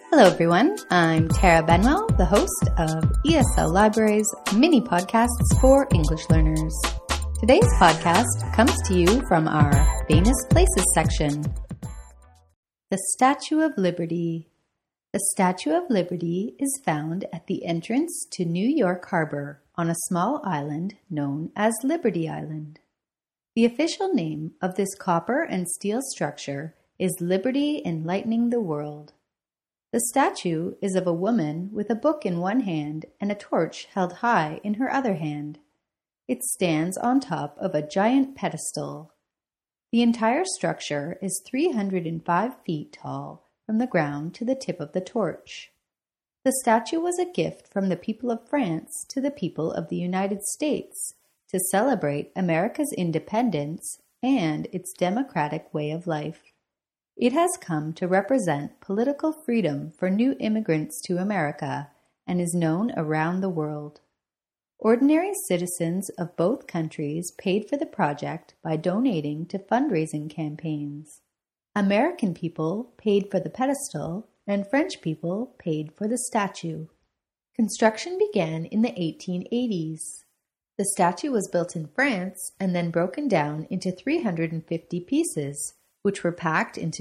Hello everyone, I'm Tara Benwell, the host of ESL Library's mini podcasts for English learners. Today's podcast comes to you from our Famous Places section. The Statue of Liberty. The Statue of Liberty is found at the entrance to New York Harbor on a small island known as Liberty Island. The official name of this copper and steel structure is Liberty Enlightening the World. The statue is of a woman with a book in one hand and a torch held high in her other hand. It stands on top of a giant pedestal. The entire structure is 305 feet tall from the ground to the tip of the torch. The statue was a gift from the people of France to the people of the United States to celebrate America's independence and its democratic way of life. It has come to represent political freedom for new immigrants to America and is known around the world. Ordinary citizens of both countries paid for the project by donating to fundraising campaigns. American people paid for the pedestal, and French people paid for the statue. Construction began in the 1880s. The statue was built in France and then broken down into 350 pieces, which were packed into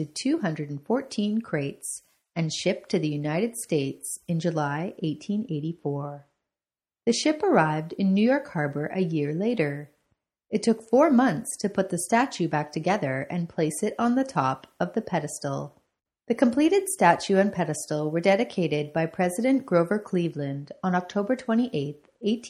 214 crates and shipped to the United States in July 1884. The ship arrived in New York Harbor a year later. It took 4 months to put the statue back together and place it on the top of the pedestal. The completed statue and pedestal were dedicated by President Grover Cleveland on October 28,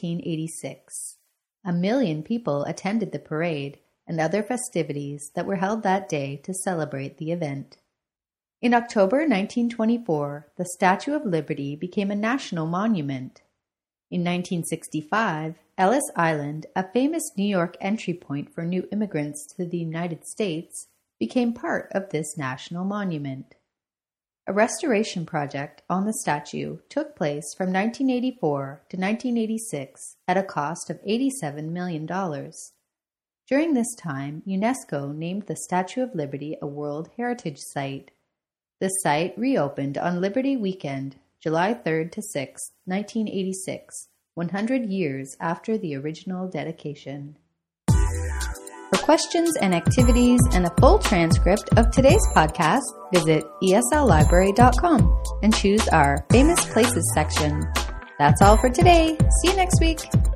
1886. 1 million people attended the parade and other festivities that were held that day to celebrate the event. In October 1924, the Statue of Liberty became a national monument. In 1965, Ellis Island, a famous New York entry point for new immigrants to the United States, became part of this national monument. A restoration project on the statue took place from 1984 to 1986 at a cost of $87 million. During this time, UNESCO named the Statue of Liberty a World Heritage Site. The site reopened on Liberty Weekend, July 3rd to 6th, 1986, 100 years after the original dedication. For questions and activities and a full transcript of today's podcast, visit esllibrary.com and choose our Famous Places section. That's all for today. See you next week.